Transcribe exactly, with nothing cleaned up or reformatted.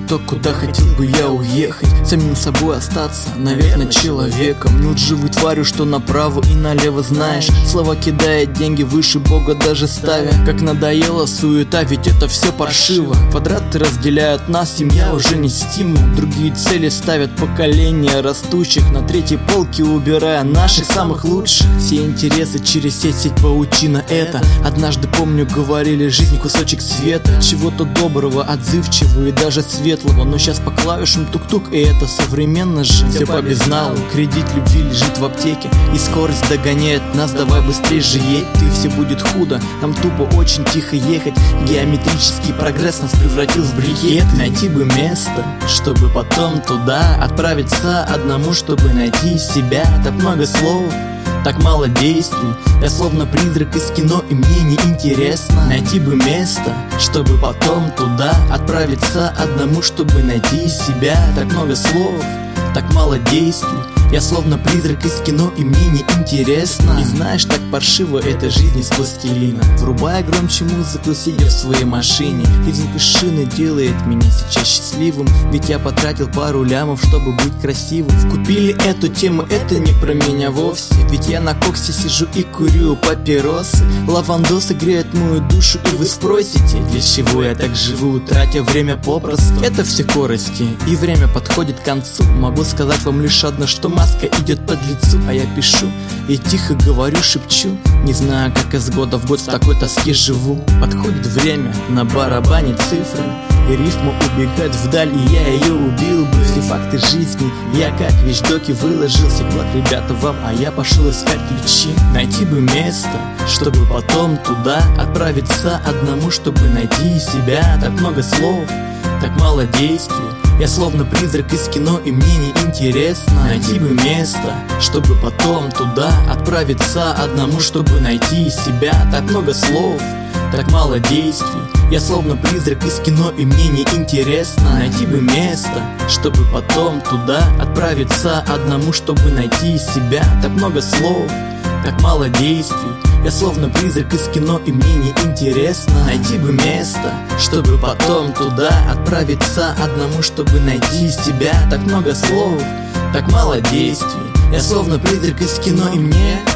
то, куда хотел бы я уехать. Самим собой остаться, наверное, человеком. Не лживой тварью, что направо и налево знаешь. Слова кидая, деньги выше Бога даже ставя. Как надоела суета, ведь это все паршиво. Квадраты разделяют нас, семья уже не стимул. Другие цели ставят поколения растущих на третьей полке, убирая наших самых лучших. Все интересы через сеть, сеть паутина это. Однажды, помню, говорили, жизнь кусочек света. Чего-то доброго, отзывчивого и даже светлого. Но сейчас по клавишам тук-тук, и это современно же. Все по безналу, кредит любви лежит в аптеке, и скорость догоняет нас, давай быстрее же едь. Ты, все будет худо, нам тупо очень тихо ехать. Геометрический прогресс нас превратил в брикет. Найти бы место, чтобы потом туда отправиться одному, чтобы найти себя. Так много слов, так мало действий. Я словно призрак из кино, и мне не интересно. Найти бы место, чтобы потом туда отправиться одному, чтобы найти себя. Так много слов, так мало действий. Я словно призрак из кино, и мне не интересно. И знаешь, так паршиво эта жизнь из пластилина. Врубая громче музыку, сидя в своей машине, и звук из шины делает меня сейчас счастливым. Ведь я потратил пару лямов, чтобы быть красивым. Купили эту тему, это не про меня вовсе. Ведь я на коксе сижу и курю папиросы. Лавандосы греют мою душу, и вы спросите, для чего я так живу, тратя время попросту. Это все корости, и время подходит к концу. Могу сказать вам лишь одно, что маска идет под лицу, а я пишу и тихо говорю, шепчу. Не знаю, как из года в год в такой тоске живу. Подходит время, на барабане цифры, и рифма убегает вдаль, и я ее убил бы. Все факты жизни я как вещдоки выложил. Секлад, ребята, вам, а я пошел искать ключи. Найти бы место, чтобы потом туда отправиться одному, чтобы найти себя. Так много слов, так мало действий. Я словно призрак из кино, и мне не интересно. Найти бы место, чтобы потом туда отправиться одному, чтобы найти себя. Так много слов, так мало действий. Я словно призрак из кино, и мне не интересно. Найти бы место, чтобы потом туда отправиться одному, чтобы найти себя. Так много слов, так мало действий. Я словно призрак из кино, и мне не интересно. Найти бы место, чтобы потом туда отправиться одному, чтобы найти себя. Так много слов, так мало действий. Я словно призрак из кино, и мне